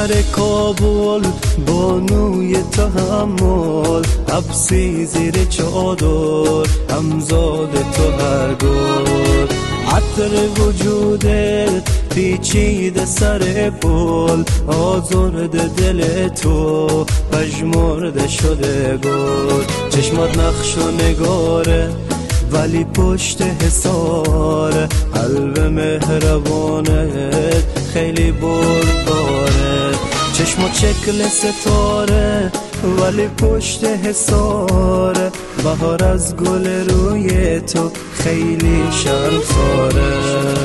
دختر کابل بانوی تحمل، حبسی زیر چادر همزاد تو هر گل. عطر وجودت پیچیده سر پل، آزرده دل تو پژمرده شده گل. چشمات نقش و نگاره ولی پشت حصاره، قلب مهربانت خیلی بردباره. چشمات شکل ستاره ولی پشت حصاره، بهار از گل روی تو خیلی شرمساره.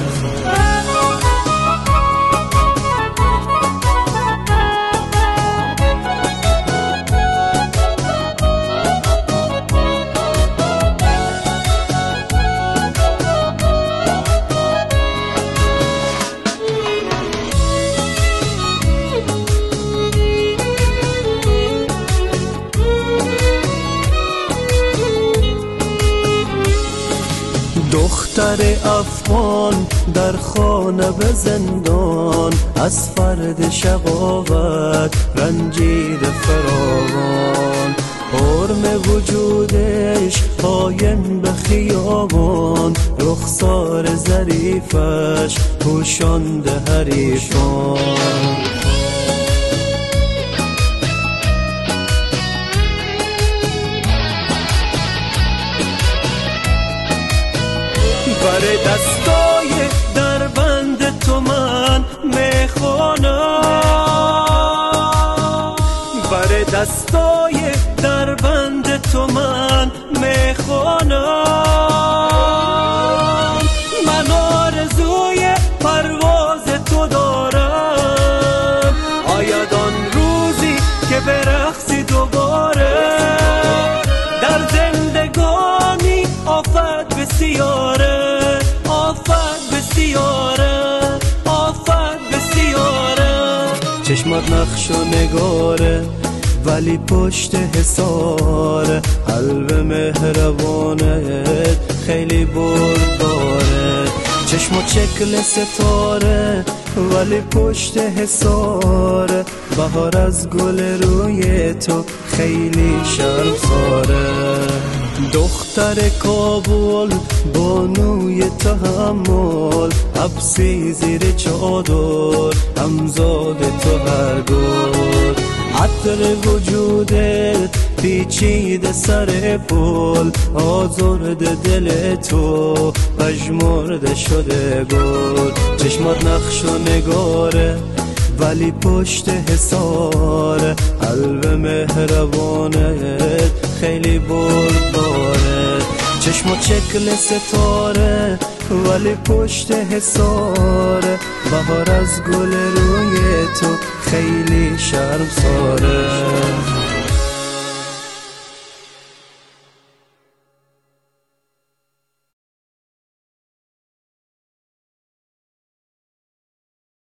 دختر افغان در خانه به زندان، از فرد شقاوت رنجید فراوان. حرم وجودش قایم به خیابان، رخسار ظریفش پوشانده حریفان. بر دستای در بند تو من میخوانم، بر دستای در بند تو من میخوانم. من آرزوی پرواز تو دارم، آید آن روزی که برقصی دوباره. در زندگانی آفت بسیاره، آفت بسیاره، آفت بسیاره. چشمات نقش و نگاره ولی پشت حصاره، قلب مهربانت خیلی بردباره. چشمات شکل ستاره ولی پشت حصاره، بهار از گل روی تو خیلی شرمساره. دختر کابل بانوی تحمل، حبسی زیر چادر همزاد تو هر گل. عطر وجودت پیچیده سر پل، آزرده دل تو پژمرده شده گل. چشمات نقش و نگاره ولی پشت حصاره، قلب مهربانت خیلی بردباره. چشمات شکل ستاره ولی پشت حصاره، بهار از گل روی تو خیلی شرمساره.